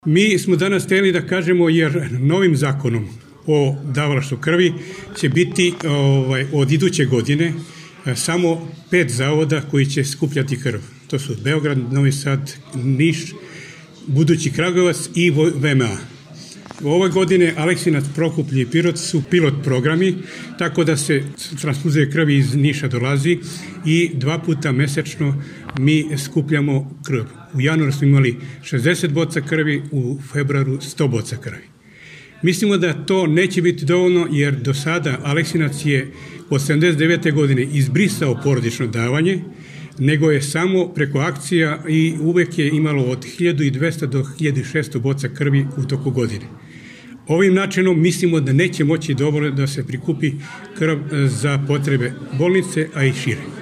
Mi smo danas hteli da kažemo, jer novim zakonom o davalaštvu krvi će biti od iduće godine samo 5 zavoda koji će skupljati krv. To su Beograd, Novi Sad, Niš, budući Kragujevac i VMA. Ove godine Aleksinac, Prokuplje i Pirot su pilot programi, tako da se transfuzija krvi iz Niša dolazi i 2 puta mesečno mi skupljamo krv. U januaru smo imali 60 boca krvi, u februaru 100 boca krvi. Mislimo da to neće biti dovoljno, jer do sada Aleksinac je od 79. godine izbrisao porodično davanje, nego je samo preko akcija i uvek je imalo od 1200 do 1600 boca krvi u toku godine. Ovim načinom mislimo da neće moći dovoljno da se prikupi krv za potrebe bolnice, a i šire.